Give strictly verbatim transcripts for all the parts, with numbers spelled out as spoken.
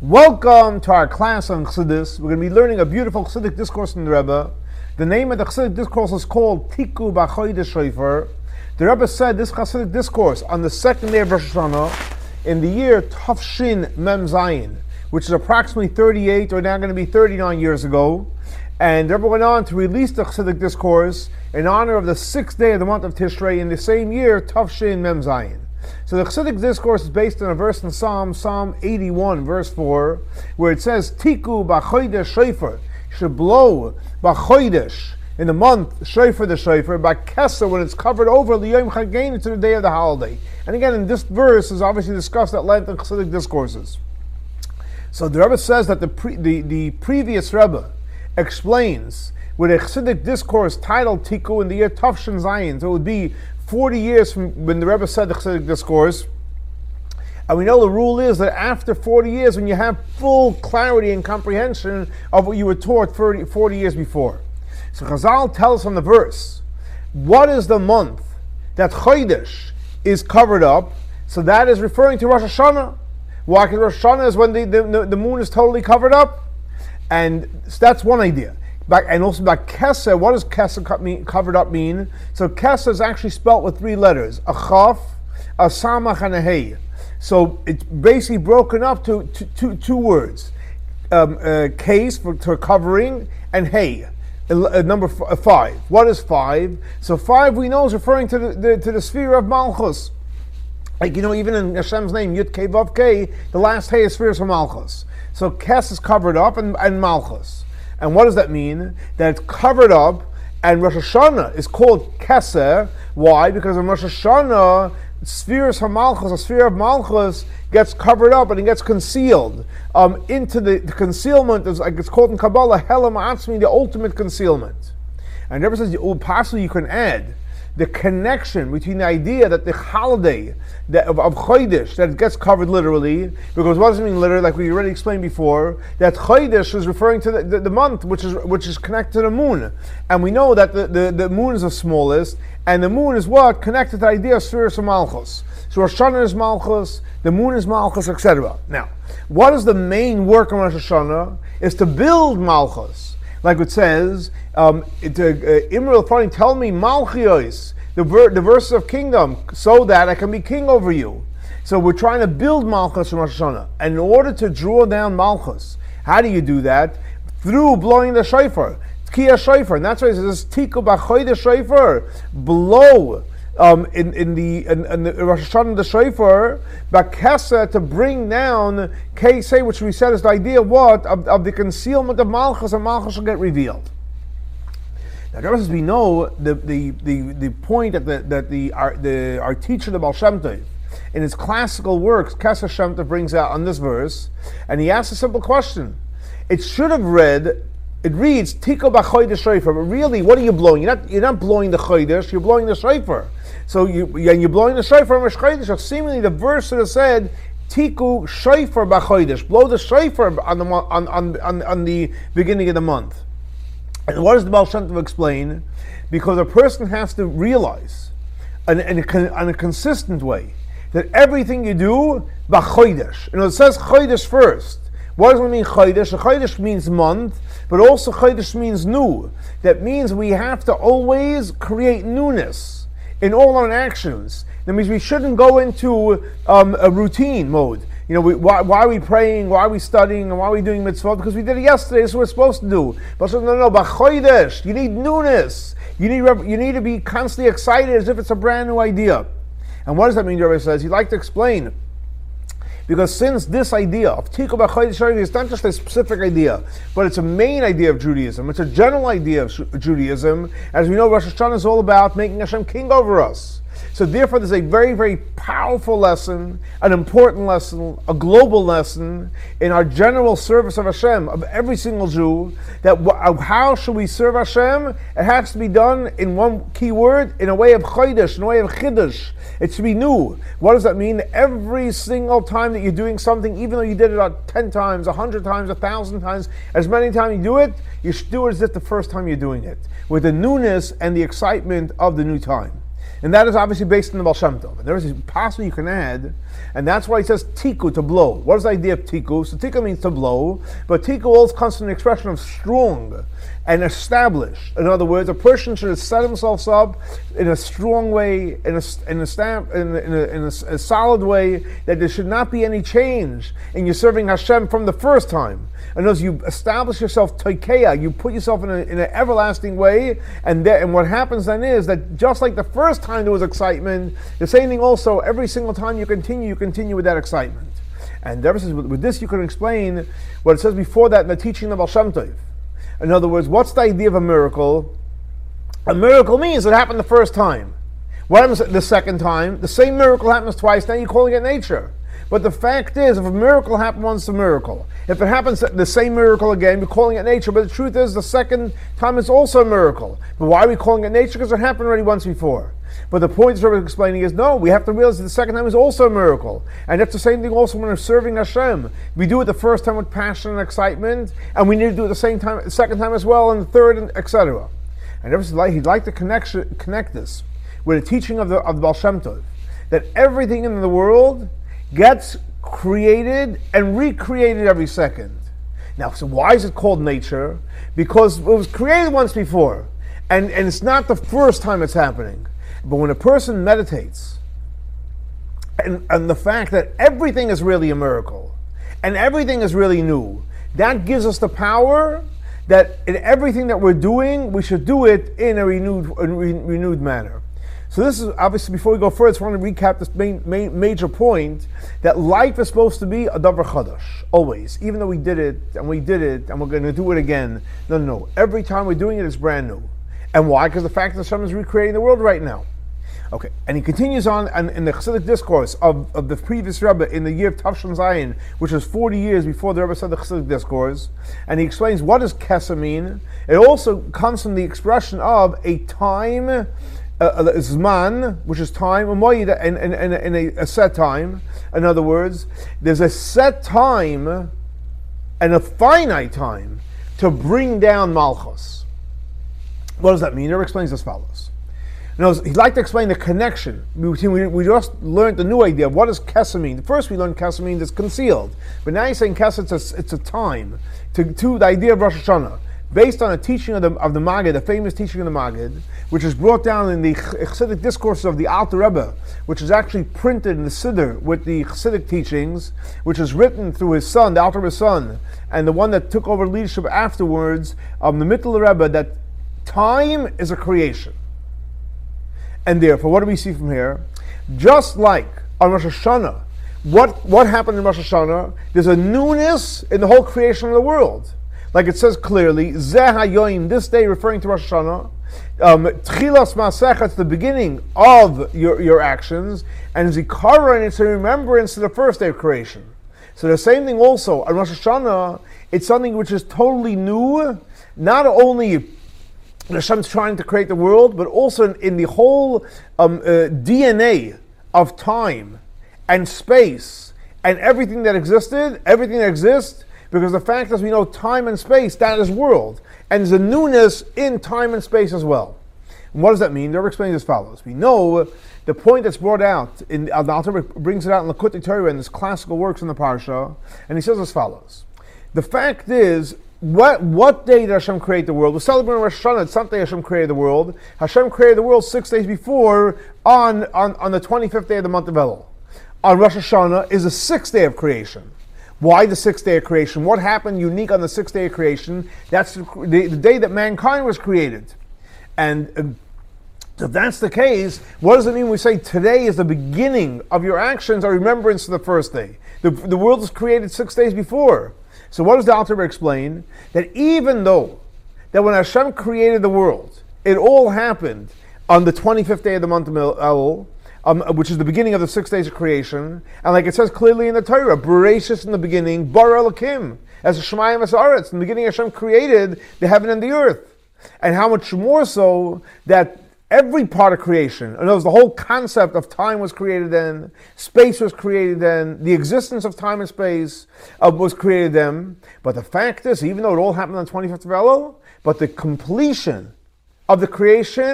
Welcome to our class on Chassidus. We're going to be learning a beautiful Chassidic discourse from the Rebbe. The name of the Chassidic discourse is called Tiku B'Chodesh Shofar. The Rebbe said this Chassidic discourse on the second day of Rosh Hashanah in the year Tafshin Mem Zayin, which is approximately thirty-eight or now going to be thirty-nine years ago. And the Rebbe went on to release the Chassidic discourse in honor of the sixth day of the month of Tishrei in the same year Tafshin Mem Zayin. So the Chassidic discourse is based on a verse in Psalm, Psalm eighty-one, verse four, where it says, Tiku b'chodesh shofar, should blow b'chodesh, in the month, shofar the shofar, b'kesa, when it's covered over, l'yom chagein, to the day of the holiday. And again, in this verse is obviously discussed at length in Chassidic discourses. So the Rebbe says that the pre, the, the previous Rebbe explains with a Chassidic discourse titled Tiku in the year Tafshin Zayin, so it would be forty years from when the Rebbe said the Chassidic discourse. And we know the rule is that after forty years, when you have full clarity and comprehension of what you were taught thirty, forty years before. So Chazal tells from the verse, what is the month that Chodesh is covered up? So that is referring to Rosh Hashanah. Why? Because Rosh Hashanah is when the, the, the moon is totally covered up. And so that's one idea. Back, and also about Kesser, what does Kesser mean, covered up mean? So Kesser is actually spelt with three letters, a Chaf, a Samach, and a Hey. So it's basically broken up to, to, to two words, um, uh, case for, for covering, and Hey, uh, number f- uh, five. What is five? So five we know is referring to the, the to the sphere of Malchus. Like, you know, even in Hashem's name, Yud Kei Vav Kei, the last Hey is spheres of Malchus. So Kes is covered up and, and Malchus. And what does that mean? That it's covered up, and Rosh Hashanah is called Keser. Why? Because in Rosh Hashanah, spheres of Malchus, a sphere of Malchus, gets covered up and it gets concealed. Um, into the, the concealment, is like it's called in Kabbalah, Helam Atzmi, the ultimate concealment. And never says, oh, possibly you can add the connection between the idea that the holiday that of, of Chodesh, that it gets covered literally, because what does it mean literally, like we already explained before, that Chodesh is referring to the, the, the month, which is which is connected to the moon. And we know that the, the, the moon is the smallest, and the moon is what? Connected to the idea of spheres of Malchus. So Rosh Hashanah is Malchus, the moon is Malchus, et cetera. Now, what is the main work of Rosh Hashanah? Is to build Malchus. Like it says, um, it, uh, Imril Fani, tell me Malchios, the, ver- the verses of kingdom, so that I can be king over you. So we're trying to build Malchus in Rosh Hashanah. And in order to draw down Malchus, how do you do that? Through blowing the shofar, Tkiyah shofar. And that's why it says, Tiku b'chodesh shofar, blow. Um, in, in the in, in the Rosh Hashanah the shofar, Bakesa, to bring down Keseh, which we said is the idea of what? Of, of the concealment of Malchus, and Malchus will get revealed. Now, as we know, the the, the, the point that the that the our, the our teacher, the Baal Shem Tov, in his classical works, Keseh Shem Tov brings out on this verse, and he asks a simple question. It should have read. It reads Tiku b'chodesh shofar, but really, what are you blowing? You're not you're not blowing the chodesh, you're blowing the shofar. So you and you're blowing the shofar on Rosh Chodesh. So seemingly, the verse should have said Tiku shofar b'chodesh, blow the shofar on the on, on on on the beginning of the month. And what does the Baal Shem Tov explain? Because a person has to realize, in, in, a, in a consistent way, that everything you do b'chodesh. You know, it says chodesh first. What does it mean Chodesh? Chodesh means month, but also Chodesh means new. That means we have to always create newness in all our actions. That means we shouldn't go into um, a routine mode. You know, we, why, why are we praying? Why are we studying? And why are we doing mitzvot? Because we did it yesterday. This is what we're supposed to do. But no, no, no. But Chodesh, you need newness. You need you need to be constantly excited as if it's a brand new idea. And what does that mean? The Rebbe says he'd like to explain. Because since this idea of Tiku b'chodesh shofar is not just a specific idea, but it's a main idea of Judaism, it's a general idea of Judaism. As we know, Rosh Hashanah is all about making Hashem king over us. So therefore, there's a very, very powerful lesson, an important lesson, a global lesson in our general service of Hashem, of every single Jew, that w- how should we serve Hashem? It has to be done in one key word, in a way of chodesh, in a way of chiddush. It should be new. What does that mean? Every single time that you're doing something, even though you did it about ten times, a hundred times, a thousand times, as many times you do it, you should do it as if the first time you're doing it, with the newness and the excitement of the new time. And that is obviously based on the Baal Shem Tov. And there is a possible you can add, and that's why he says tiku, to blow. What is the idea of tiku? So tiku means to blow, but tiku also comes from the expression of strong and established. In other words, a person should set himself up in a strong way, in a in a, stamp, in, a, in, a, in a, a solid way, that there should not be any change in your serving Hashem from the first time. And as you establish yourself toikeya, you put yourself in, a, in an everlasting way, and there, and what happens then is that just like the first time there was excitement, the same thing also, every single time you continue, you continue with that excitement. And there says, with this you can explain what it says before that in the teaching of Baal Shem Tov. In other words, what's the idea of a miracle? A miracle means it happened the first time. What happens the second time? The same miracle happens twice, now you're calling it nature. But the fact is, if a miracle happened once, it's a miracle. If it happens the same miracle again, we're calling it nature. But the truth is, the second time it's also a miracle. But why are we calling it nature? Because it happened already once before. But the point that we're explaining is, no, we have to realize that the second time is also a miracle. And that's the same thing also when we're serving Hashem. We do it the first time with passion and excitement, and we need to do it the same time, the second time as well, and the third, and et cetera. And he'd like to connect, connect this with the teaching of the, of the Baal Shem Tov, that everything in the world gets created and recreated every second. Now, so why is it called nature? Because it was created once before, and, and it's not the first time it's happening. But when a person meditates, and, and the fact that everything is really a miracle, and everything is really new, that gives us the power that in everything that we're doing, we should do it in a renewed, a re- renewed manner. So this is obviously, before we go further, I just want to recap this main, main, major point, that life is supposed to be a davar chadash, always. Even though we did it, and we did it, and we're going to do it again. No, no, no. Every time we're doing it, it's brand new. And why? Because the fact that Hashem is recreating the world right now. Okay, and he continues on and in the Chassidic discourse of, of the previous Rebbe in the year of Tafshin Zayin, which was forty years before the Rebbe said the Chassidic discourse, and he explains what does Kesser mean. It also comes from the expression of a time, uh, Zman, which is time, and, and, and, and a, a set time. In other words, there's a set time and a finite time to bring down Malchus. What does that mean? He explains as follows. Now, he'd like to explain the connection between, we, we just learned the new idea of what does Kesser mean. First we learned Kesser means it's concealed, but now he's saying Kesser, it's a, it's a time, to, to the idea of Rosh Hashanah, based on a teaching of the, of the Maggid, the famous teaching of the Maggid, which is brought down in the Chassidic discourses of the Alter Rebbe, which is actually printed in the Siddur with the Chassidic teachings, which is written through his son, the Alter Rebbe's son, and the one that took over leadership afterwards, um, the Mittel Rebbe, that time is a creation. And therefore, what do we see from here? Just like on Rosh Hashanah, what, what happened in Rosh Hashanah? There's a newness in the whole creation of the world. Like it says clearly, Zeh HaYoim, this day, referring to Rosh Hashanah, um, Tchilas Ma'asecha, it's the beginning of your, your actions, and Zikaron, it's a remembrance to the first day of creation. So the same thing also, on Rosh Hashanah, it's something which is totally new, not only Hashem's trying to create the world, but also in, in the whole um, uh, D N A of time and space and everything that existed, everything that exists, because the fact is we know time and space, that is world. And there's a newness in time and space as well. And what does that mean? They're explaining as follows. We know the point that's brought out, in the Alter Rebbe brings it out in Likutei Torah in this classical works in the Parsha, and he says as follows. The fact is, What what day did Hashem create the world? We're celebrating Rosh Hashanah. It's Sunday Hashem created the world. Hashem created the world six days before on, on, on the twenty-fifth day of the month of Elul. On Rosh Hashanah is the sixth day of creation. Why the sixth day of creation? What happened unique on the sixth day of creation? That's the, the, the day that mankind was created. And uh, if that's the case, what does it mean when we say today is the beginning of your actions, a remembrance of the first day? The, the world was created six days before. So what does the Alter Rebbe explain? That even though that when Hashem created the world, it all happened on the twenty-fifth day of the month of Elul, um, which is the beginning of the six days of creation, and like it says clearly in the Torah, Bereshis in the beginning, Bara Elokim, as a Shemayim as Haaretz. In the beginning Hashem created the heaven and the earth. And how much more so that every part of creation, in other words, the whole concept of time was created then, space was created then, the existence of time and space uh, was created then. But the fact is, even though it all happened on the twenty-fifth of Elul, but the completion of the creation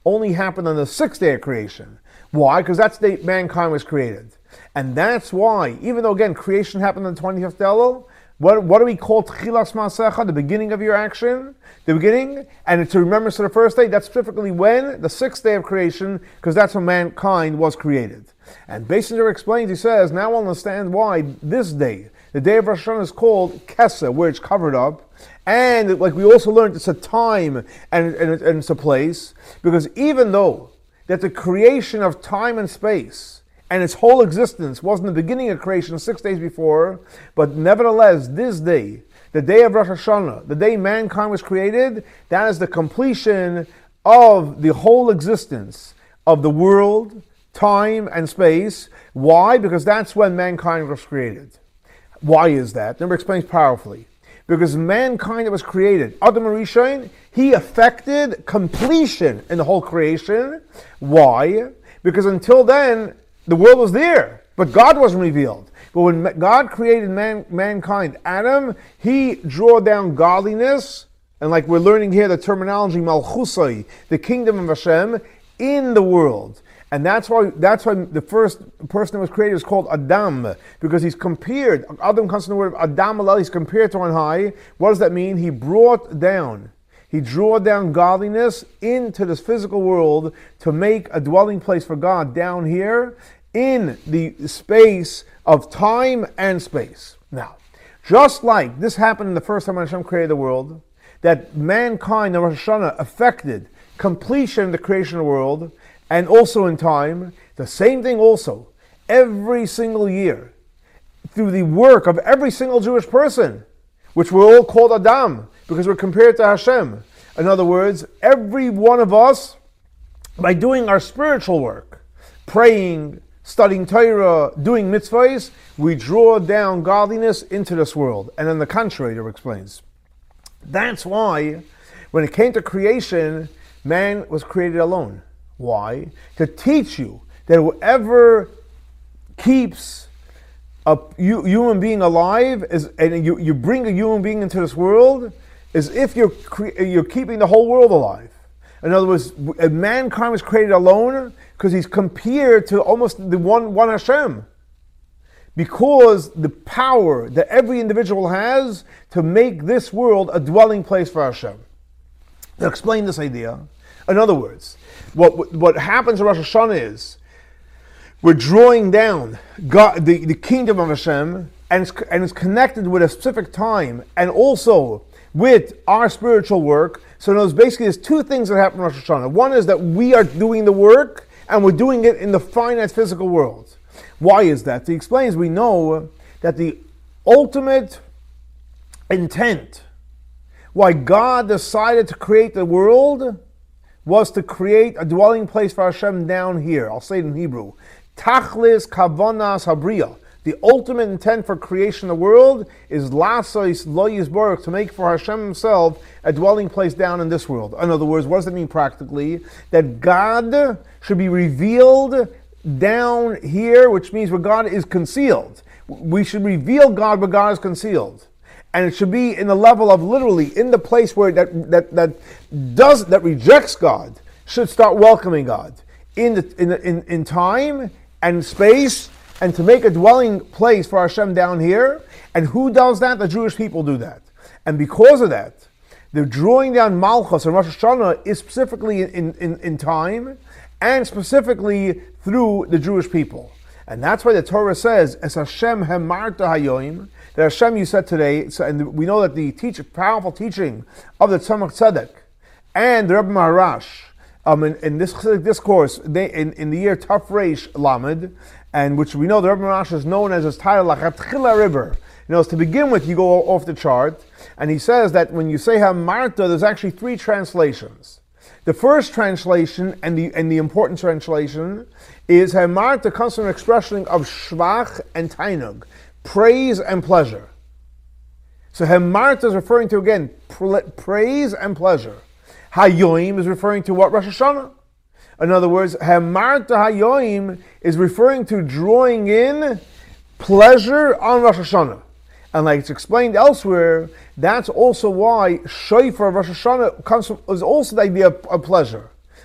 only happened on the sixth day of creation. Why? Because that's the day mankind was created. And that's why, even though again creation happened on the twenty-fifth Elul, what, what do we call Tchilas Maasecha, the beginning of your action? The beginning, and it's a remembrance of the first day. That's specifically when? The sixth day of creation, because that's when mankind was created. And Beisinger explains, he says, now we'll understand why this day, the day of Rosh Hashanah, is called Keseh, where it's covered up. And like we also learned, it's a time and, and, and it's a place, because even though that the creation of time and space and its whole existence wasn't the beginning of creation six days before, but nevertheless, this day, the day of Rosh Hashanah, the day mankind was created, that is the completion of the whole existence of the world, time, and space. Why? Because that's when mankind was created. Why is that? Number explains powerfully. Because mankind that was created, Adam HaRishon, he affected completion in the whole creation. Why? Because until then, the world was there, but God wasn't revealed. But when God created man, mankind, Adam, he drew down godliness, and like we're learning here, the terminology Malchusai, the kingdom of Hashem, in the world. And that's why that's why the first person that was created is called Adam, because he's compared, Adam comes from the word Adam Alel, he's compared to on high. What does that mean? He brought down, he drew down godliness into this physical world to make a dwelling place for God down here in the space of time and space. Now, just like this happened in the first time when Hashem created the world, that mankind in Rosh Hashanah affected completion of the creation of the world, and also in time, the same thing also, every single year, through the work of every single Jewish person, which we're all called Adam, because we're compared to Hashem. In other words, every one of us, by doing our spiritual work, praying, studying Torah, doing mitzvahs, we draw down godliness into this world. And on the contrary, it explains. That's why, when it came to creation, man was created alone. Why? To teach you that whoever keeps a human being alive, is, and you, you bring a human being into this world, is if you're, cre- you're keeping the whole world alive. In other words, mankind was created alone because he's compared to almost the one, one Hashem. Because the power that every individual has to make this world a dwelling place for Hashem. To explain this idea, in other words, what what happens in Rosh Hashanah is we're drawing down God, the, the kingdom of Hashem, and it's, and it's connected with a specific time and also with our spiritual work. So there's basically there's two things that happen in Rosh Hashanah. One is that we are doing the work and we're doing it in the finite physical world. Why is that? He explains we know that the ultimate intent why God decided to create the world was to create a dwelling place for Hashem down here. I'll say it in Hebrew. Tachlis kavanas habriya. The ultimate intent for creation of the world is lasois lo yisborach, to make for Hashem himself a dwelling place down in this world. In other words, what does it mean practically? That God should be revealed down here, which means where God is concealed. We should reveal God where God is concealed. And it should be in the level of literally in the place where that that that does that rejects God should start welcoming God in the in in, in time and space, and to make a dwelling place for Hashem down here. And who does that? The Jewish people do that. And because of that, the drawing down Malchus and Rosh Hashanah is specifically in, in, in time and specifically through the Jewish people. And that's why the Torah says, "Es Hashem hemarta hayoim," that Hashem you said today. So, and we know that the teach, powerful teaching of the Tzemach Tzedek and the Rebbe Maharash um, in, in this discourse they, in, in the year Taf Reish Lamed, and which we know the Rebbe Maharash is known as his title Lachatchila River. You know, to begin with, you go off the chart, and he says that when you say Hamarta, there's actually three translations. The first translation and the and the important translation is Hamarta comes from an expression of Shvach and Tainug, praise and pleasure. So Hamarta is referring to again praise and pleasure. Hayoim is referring to what? Rosh Hashanah. In other words, Hamarta Hayoim is referring to drawing in pleasure on Rosh Hashanah. And like it's explained elsewhere, that's also why Shofar of Rosh Hashanah comes from, is also the idea of, of pleasure.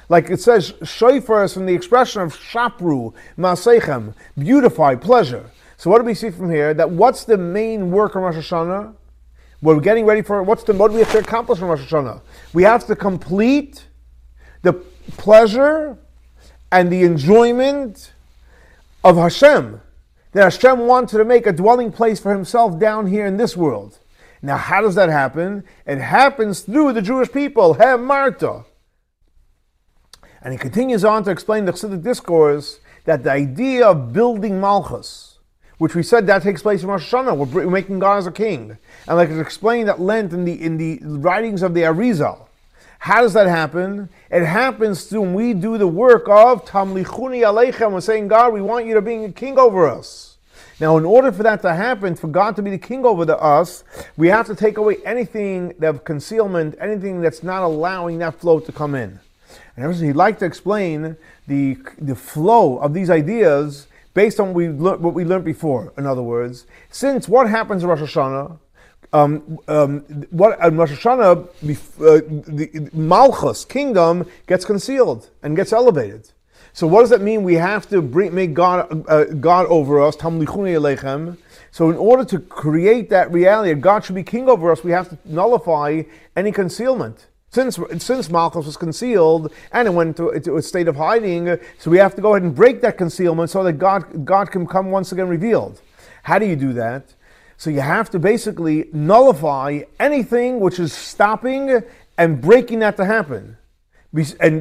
Like it says, shofar is from the expression of shapru, ma'asechem, beautify, pleasure. So what do we see from here? That what's the main work of Rosh Hashanah? We're getting ready for, what's the, what do we have to accomplish in Rosh Hashanah? We have to complete the pleasure and the enjoyment of Hashem, that Hashem wanted to make a dwelling place for himself down here in this world. Now, how does that happen? It happens through the Jewish people, Hem Marta. And he continues on to explain the Chassidic discourse that the idea of building Malchus, which we said that takes place in Rosh Hashanah, we're, we're making God as a king. And like it's explained at length in the, in the writings of the Arizal. How does that happen? It happens through when we do the work of Tamlichuni Aleichem. We're saying, God, we want you to be a king over us. Now, in order for that to happen, for God to be the king over the, us, we have to take away anything of concealment, anything that's not allowing that flow to come in. And he'd like to explain the, the flow of these ideas based on what we, learned, what we learned before. In other words, since what happens in Rosh Hashanah, Um, um, what in Rosh Hashanah, uh, the Malchus kingdom gets concealed and gets elevated. So what does that mean? We have to bring, make God uh, God over us. Tamlichuni Aleichem. So in order to create that reality, God should be king over us, we have to nullify any concealment. Since since Malchus was concealed and it went into, into a state of hiding, so we have to go ahead and break that concealment so that God God can come once again revealed. How do you do that? So you have to basically nullify anything which is stopping and breaking that to happen. And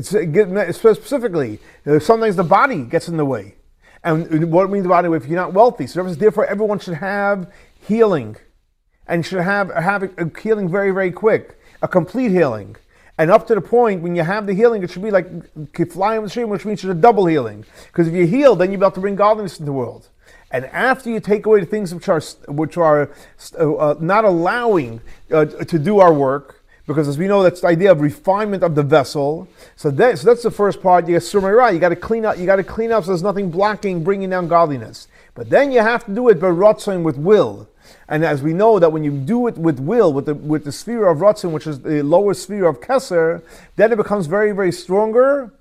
specifically, sometimes the body gets in the way. And what means the body? If you're not wealthy, so therefore everyone should have healing, and should have have a healing very very quick, a complete healing. And up to the point when you have the healing, it should be like kiflayim l'shim, which means it's a double healing. Because if you heal, then you're about to bring godliness into the world. And after you take away the things which are which are uh, not allowing uh, to do our work, because as we know, that's the idea of refinement of the vessel. So, that, so that's the first part. You got surmeira. You got to clean up. You got to clean up so there's nothing blocking, bringing down godliness. But then you have to do it by ratzon, with will. And as we know that when you do it with will, with the with the sphere of ratzon, which is the lower sphere of keser, then it becomes very very stronger,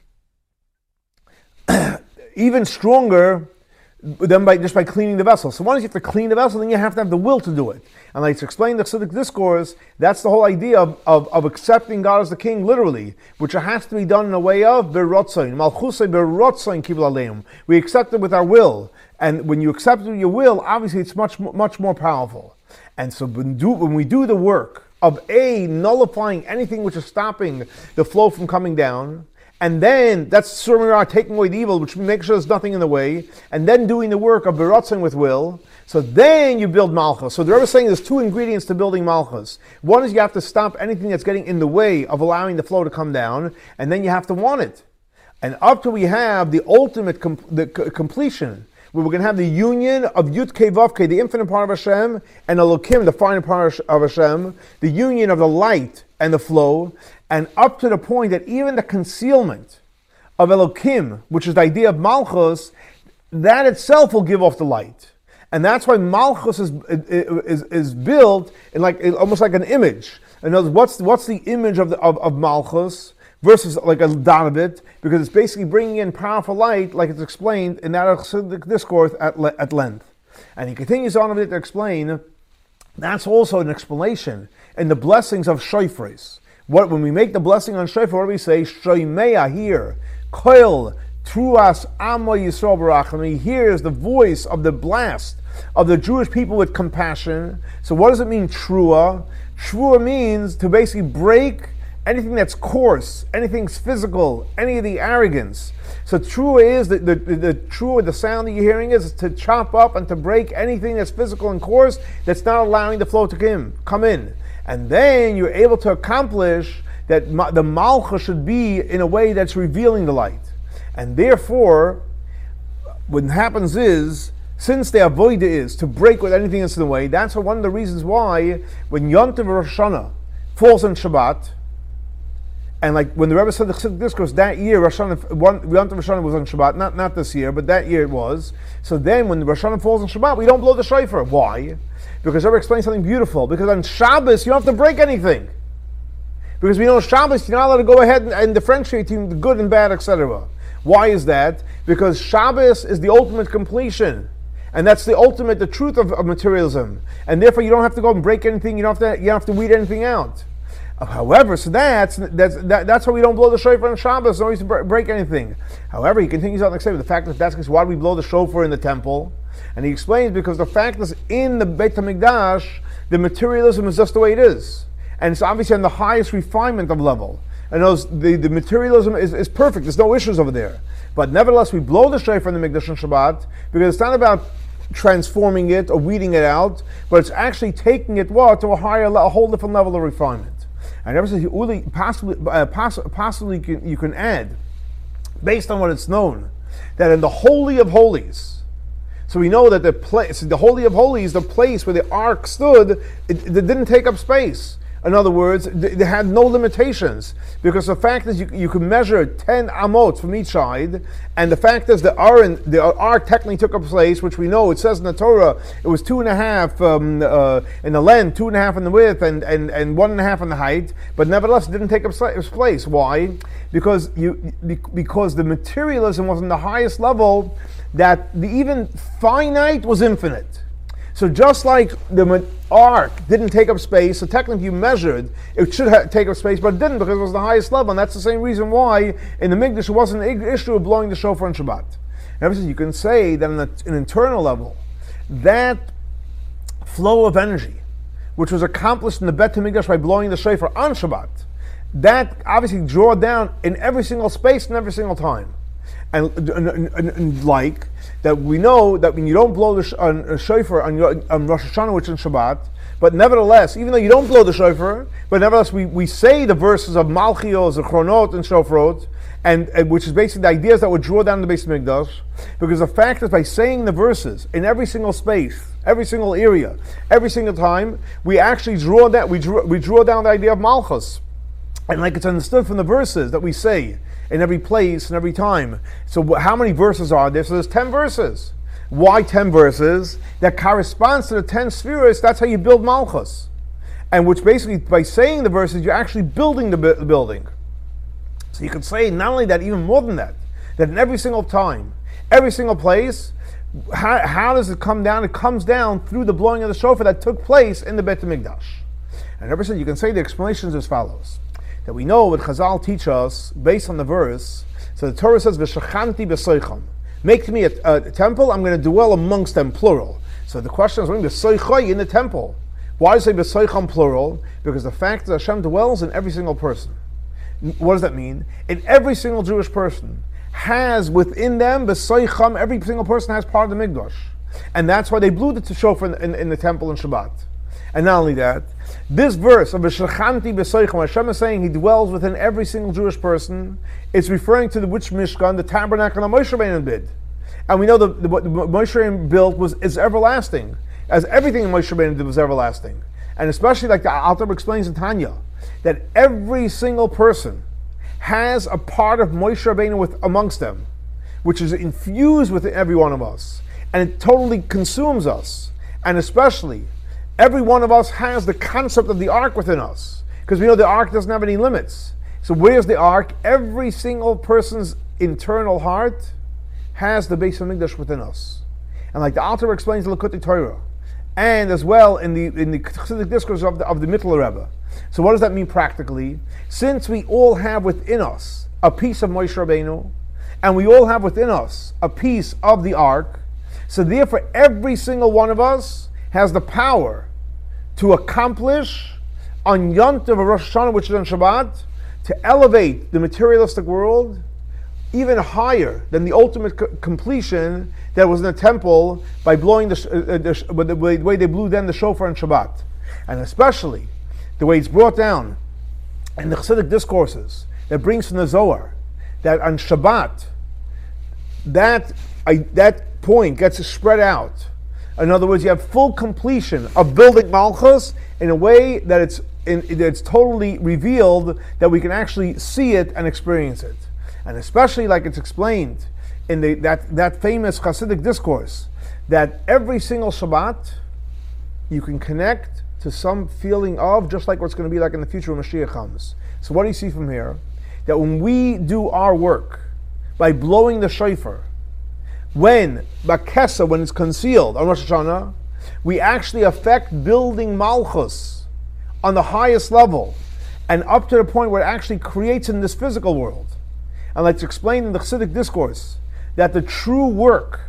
even stronger. Then by just by cleaning the vessel. So once you have to clean the vessel, then you have to have the will to do it. And like to explain the Chassidic discourse, that's the whole idea of, of, of accepting God as the king, literally, which has to be done in a way of berotzain. Malchusay berotzain kibul aleim. We accept it with our will. And when you accept it with your will, obviously it's much much more powerful. And so when, do, when we do the work of A, nullifying anything which is stopping the flow from coming down, and then that's surmirah, taking away the evil, which makes sure there's nothing in the way, and then doing the work of beratzon with will. So then you build malchus. So the Rebbe is saying there's two ingredients to building malchus. One is you have to stop anything that's getting in the way of allowing the flow to come down, and then you have to want it. And up till we have the ultimate com- the c- completion, where we're going to have the union of Yud Kei Vav Kei, the infinite part of Hashem, and Elokim, the final part of Hashem, the union of the light and the flow, and up to the point that even the concealment of Elokim, which is the idea of Malchus, that itself will give off the light. And that's why Malchus is is, is built in like almost like an image. In other words, what's what's the image of the, of, of Malchus versus like a Donovit? Because it's basically bringing in powerful light, like it's explained in that Chassidic discourse at at length. And he continues on with it to explain. That's also an explanation in the blessings of shofars. What when we make the blessing on shofar, what do we say? Shoimeya, here, koil truas amo Yisrael barachim. He hears the voice of the blast of the Jewish people with compassion. So what does it mean, trua? Trua means to basically break anything that's coarse, anything's physical, any of the arrogance. So trua is the the, the, the trua, the sound that you're hearing is to chop up and to break anything that's physical and coarse that's not allowing the flow to come, come in. And then you're able to accomplish that ma- the malchus should be in a way that's revealing the light. And therefore, what happens is, since the avodah is to break with anything that's in the way, that's one of the reasons why when Yom Tov Rosh Hashanah falls on Shabbat, and like when the Rebbe said the Chassidic discourse that year, Rosh Hashanah, one, Yom Tov Rosh Hashanah was on Shabbat, not, not this year, but that year it was. So then when the Rosh Hashanah falls on Shabbat, we don't blow the shofar. Why? Because the Rebbe explained something beautiful. Because on Shabbos, you don't have to break anything. Because we know Shabbos, you're not allowed to go ahead and, and differentiate between the good and bad, et cetera. Why is that? Because Shabbos is the ultimate completion. And that's the ultimate, the truth of, of materialism. And therefore you don't have to go and break anything, you don't have to, you don't have to weed anything out. However, so that's that's that, that's why we don't blow the shofar on Shabbos. No reason to break anything. However, he continues on to say, the fact that that's because why do we blow the shofar in the temple? And he explains because the fact is in the Beit HaMikdash, the materialism is just the way it is, and it's obviously on the highest refinement of level. And those the, the materialism is, is perfect. There's no issues over there. But nevertheless, we blow the shofar in the Mikdash on Shabbat because it's not about transforming it or weeding it out, but it's actually taking it what to a higher, a whole different level of refinement. And ever since you possibly, uh, poss- possibly you can, you can add, based on what it's known, that in the Holy of Holies, so we know that the place, the Holy of Holies, the place where the ark stood, it, it didn't take up space. In other words, they had no limitations, because the fact is you, you can measure ten amot from each side, and the fact is the ark, the ark technically took up place, which we know, it says in the Torah, it was two and a half um, uh, in the length, two and a half in the width, and, and, and one and a half in the height, but nevertheless it didn't take up place. Why? Because you because the materialism was on the highest level, that the even finite was infinite. So just like the ark didn't take up space, so technically you measured, it should have take up space, but it didn't because it was the highest level, and that's the same reason why in the Mikdash it wasn't an issue of blowing the shofar on Shabbat. And you can say that on an internal level, that flow of energy, which was accomplished in the Beit HaMikdash by blowing the shofar on Shabbat, that obviously draw down in every single space and every single time. And, and, and, and like that, we know that when you don't blow the sh- on, uh, shofar on, your, on Rosh Hashanah, which is Shabbat, but nevertheless, even though you don't blow the shofar, but nevertheless we, we say the verses of Malchios, Zechronot, and Shofarot, and, and which is basically the ideas that would draw down the base of Mikdash, because the fact is by saying the verses in every single space, every single area, every single time, we actually draw that we draw, we draw down the idea of Malchus, and like it's understood from the verses that we say in every place and every time. So how many verses are there? So there's ten verses. Why ten verses? That corresponds to the ten spheres. That's how you build Malchus. And which basically, by saying the verses, you're actually building the, bu- the building. So you can say not only that, even more than that, that in every single time, every single place, how, how does it come down? It comes down through the blowing of the shofar that took place in the Beit HaMikdash. And ever since, you can say the explanations as follows. That we know what Chazal teach us based on the verse. So the Torah says, "V'shachanti b'soicham." Make me a, a temple. I'm going to dwell amongst them, plural. So the question is, when b'soichai in the temple? Why does it say b'soicham plural? Because the fact that Hashem dwells in every single person. What does that mean? In every single Jewish person has within them b'soicham. Every single person has part of the Mikdash, and that's why they blew the shofar in, in, in the temple in Shabbat. And not only that, this verse of V'shachanti b'soicham, Hashem is saying He dwells within every single Jewish person. It's referring to the which Mishkan, the tabernacle that Moshe Rabbeinu did. And we know that what Moshe Rabbeinu built was is everlasting, as everything Moshe Rabbeinu did was everlasting. And especially like the Alter Rebbe explains in Tanya, that every single person has a part of Moshe Rabbeinu with amongst them, which is infused within every one of us, and it totally consumes us. And especially, every one of us has the concept of the ark within us, because we know the ark doesn't have any limits. So where's the ark? Every single person's internal heart has the Beis HaMikdash within us. And like the Alter Rebbe explains in Likutei Torah, and as well in the in the Chassidic discourse of the, of the Mittler Rebbe. So what does that mean practically? Since we all have within us a piece of Moshe Rabbeinu, and we all have within us a piece of the ark, so therefore every single one of us has the power to accomplish on Yom Tov of Rosh Hashanah, which is on Shabbat, to elevate the materialistic world even higher than the ultimate co- completion that was in the temple by blowing the, uh, the, uh, the, way, the way they blew then the shofar on Shabbat. And especially the way it's brought down in the Chassidic discourses that brings from the Zohar, that on Shabbat, that, uh, that point gets spread out. In other words, you have full completion of building Malchus in a way that it's in, it's totally revealed, that we can actually see it and experience it. And especially like it's explained in the, that, that famous Hasidic discourse, that every single Shabbat, you can connect to some feeling of, just like what's going to be like in the future when Mashiach comes. So what do you see from here? That when we do our work by blowing the shofar, when Bakesa, when it's concealed on Rosh Hashanah, we actually affect building Malchus on the highest level and up to the point where it actually creates in this physical world. And let's explain in the Chassidic discourse that the true work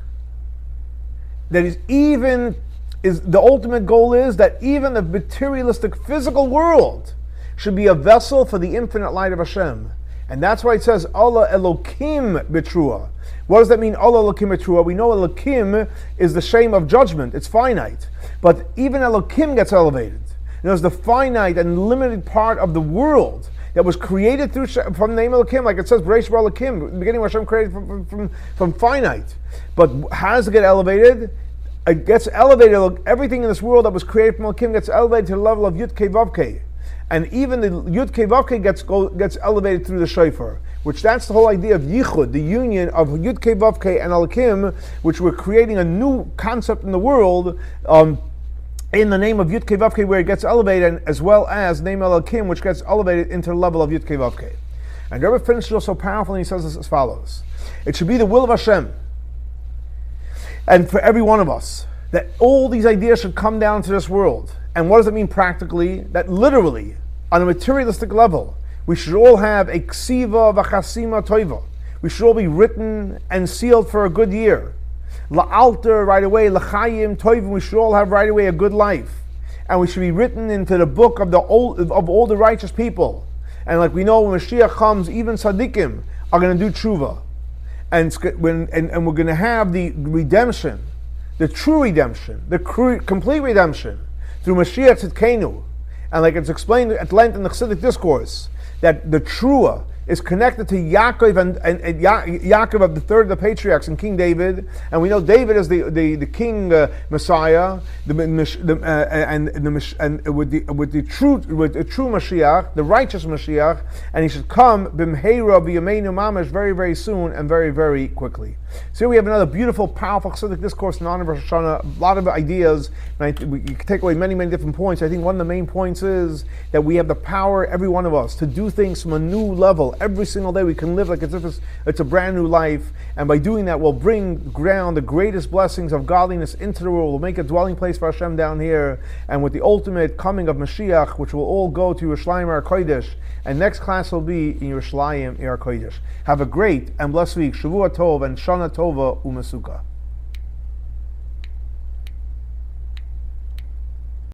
that is even is the ultimate goal is that even the materialistic physical world should be a vessel for the infinite light of Hashem. And that's why it says Allah Elokim Betrua. What does that mean, Allah Elokim Betrua? We know Elokim is the shame of judgment. It's finite. But even Elokim gets elevated. There's the finite and limited part of the world that was created through from the name Elokim, like it says, Bereish Bara Elokim, the beginning of Hashem created from, from, from finite. But how does it get elevated? It gets elevated. Everything in this world that was created from Elokim gets elevated to the level of Yud Kei Vav Kei. And even the Yud Kei Vav Kei gets, go, gets elevated through the shofar, which that's the whole idea of Yichud, the union of Yud Kei Vav Kei and Elokim, which we're creating a new concept in the world, um, in the name of Yud Kei Vav Kei, where it gets elevated, as well as name Elokim, which gets elevated into the level of Yud Kei Vav Kei. And the Rebbe finishes it so powerfully, and he says this as follows: it should be the will of Hashem, and for every one of us, that all these ideas should come down to this world. And what does it mean practically? That literally, on a materialistic level, we should all have a ksiva v'chasima toiva. We should all be written and sealed for a good year. La'alter, right away, l'chayim toivim, we should all have right away a good life. And we should be written into the book of the old, of all the righteous people. And like we know, when Mashiach comes, even tzaddikim are going to do tshuva. And, when, and, and we're going to have the redemption, the true redemption, the cru- complete redemption, through Mashiach Tzidkenu. And like it's explained at length in the Chassidic discourse, that the Trua is connected to Yaakov and, and, and ya- Yaakov of the third of the patriarchs and King David, and we know David is the the, the king uh, Messiah, the, the uh, and the and with the with the true with the true Mashiach, the righteous Mashiach, and he should come b'mheira b'yameinu mamash very very soon and very very quickly. So here we have another beautiful, powerful Chassidic discourse in honor of Rosh Hashanah. A lot of ideas, and I, we, you can take away many many different points. I think one of the main points is that we have the power, every one of us, to do things from a new level. Every single day we can live like as if it's, it's a brand new life, and by doing that we'll bring ground the greatest blessings of godliness into the world. We'll make a dwelling place for Hashem down here, and with the ultimate coming of Mashiach, which will all go to Yerushalayim Ar Kodesh, and next class will be in Yerushalayim Ar Kodesh. Have a great and blessed week. Shavua Tov and Shana Tova Umesuka.